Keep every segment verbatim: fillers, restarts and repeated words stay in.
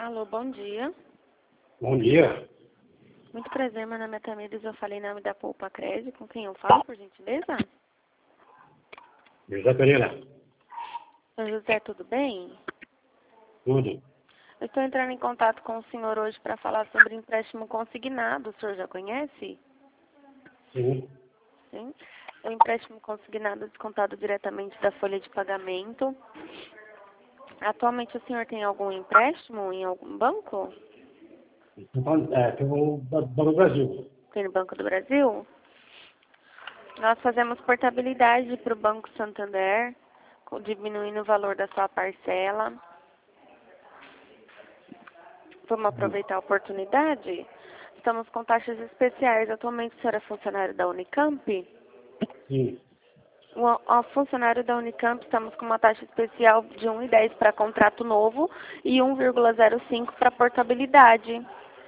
Alô, bom dia. Bom dia. Muito prazer, meu nome é Tamires, eu falei em nome da Poupa Crédito. Com quem eu falo, por gentileza? José Pereira. Oi, José, tudo bem? Tudo. Eu estou entrando em contato com o senhor hoje para falar sobre empréstimo consignado. O senhor já conhece? Sim. Sim. É um empréstimo consignado descontado diretamente da folha de pagamento. Atualmente o senhor tem algum empréstimo em algum banco? Então, é, tem o Banco do Brasil. Tem no Banco do Brasil? Nós fazemos portabilidade para o Banco Santander, co- diminuindo o valor da sua parcela. Vamos aproveitar a oportunidade? Estamos com taxas especiais. Atualmente o senhor é funcionário da Unicamp? Sim. O, o funcionário da Unicamp, estamos com uma taxa especial de um vírgula dez para contrato novo e um vírgula zero cinco para portabilidade.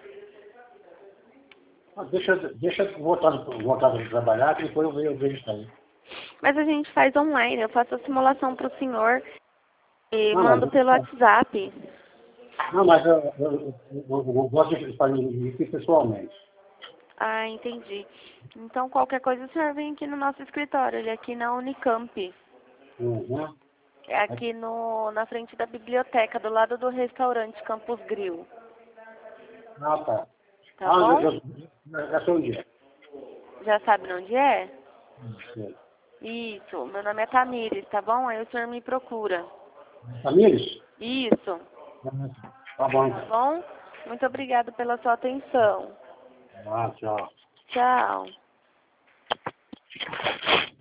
Ah, deixa, deixa eu voltar, voltar a trabalhar, que depois eu vejo, eu vejo isso aí. Mas a gente faz online, eu faço a simulação para o senhor e Não, mando mas, pelo WhatsApp. não, mas eu, eu, eu, eu, eu gosto de fazer isso pessoalmente. Ah, entendi. Então, qualquer coisa, o senhor vem aqui no nosso escritório, ele é aqui na Unicamp. Uhum. É aqui no, na frente da biblioteca, do lado do restaurante Campus Grill. Ah, tá. Tá Ah, eu, bom? eu, eu, eu sou um dia. Já sabe onde é? Sim. Isso, meu nome é Tamires, tá bom? Aí o senhor me procura. Tamires? Isso, Tá bom, tá então. bom? Muito obrigada pela sua atenção. Ah, tchau. Tchau.